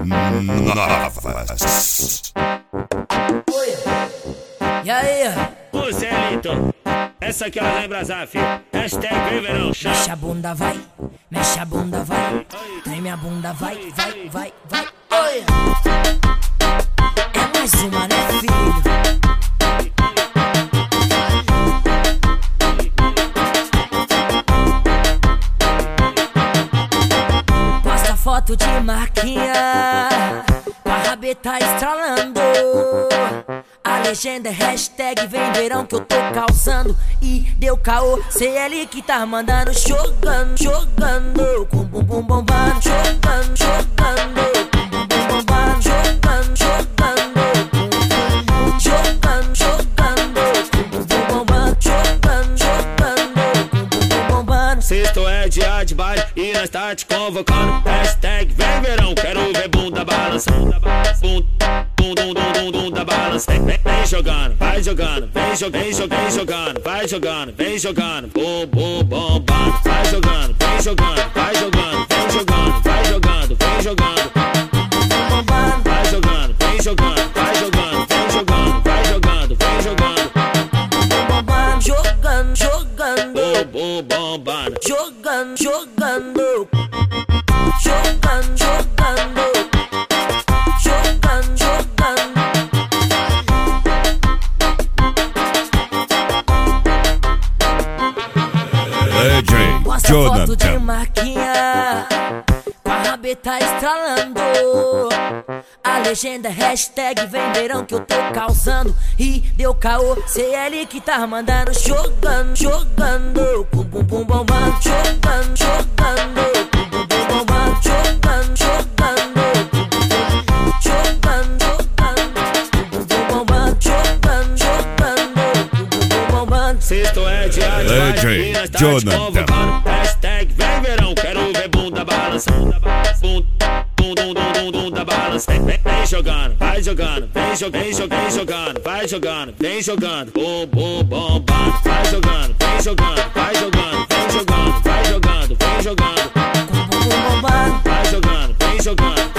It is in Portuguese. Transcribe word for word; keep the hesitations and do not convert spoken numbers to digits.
Novas. E aí? Ô Zelito, essa aqui ela lembra Zaf. Hashtag vem verão, chama. Mexe a bunda, vai, mexe a bunda, vai. Treme a bunda, vai, vai, vai, vai. Oi. É mais uma, né, filho? Posta foto de marquinha, com a rabeta estralando. A legenda é hashtag vem verão que eu tô causando. E deu caô, C L que tá mandando. Jogando, jogando, com bum bum bombando. Jogando, jogando, com bum bum bombando. Jogando, jogando, com jogando, jogando, com bum bum bombando. Jogando, jogando, com bum bum bombando. Sexto é dia de baile e nós tá te convocando. Hashtag vem verão, quero ver bunda balançando. Bum, bum, bum, bum, bum da balança. Vem, vem, vem jogando, vai jogando, vem jogando, vem jogando, vem jogando, vai jogando, vem jogando, bum, bum, bombando. Vai jogando, vem jogando, vai jogando, vem jogando, vai jogando, vem jogando, vai jogando, vem jogando, vai jogando, vem jogando, vai jogando, vem jogando, jogando, jogando, bum, bum, bombando. jogando, jogando, jogando, jogando. Jogando, jogando. D J Posta foto de Jonathan. marquinha, com a rabeta estralando. A legenda é hashtag vem verão que eu tô causando. E deu caô, C L que tá mandando. Jogando, jogando, com bum bum bombando. Jogando, jogando, com bum bum bombando. Jogando, jogando, com bum bum jogando, jogando, com bum bum bombando. Jogando, jogando, com bum bum bombando. Sexto é dia de D J baile e nós tá te Jonathan. convocando. Hashtag vem verão, quero ver bunda balançando. Bum, bum, bum, bum, bum, bum da balança. Vem, vem, vem jogando, vai jogando, vem jogando, vem jogando, vem jogando, vai jogando, vem jogando, bum, bum, bombando. Vai jogando, vem jogando, vai jogando, vem jogando, vai jogando, vem jogando, Com bum bum bombando. vai jogando, vem jogando.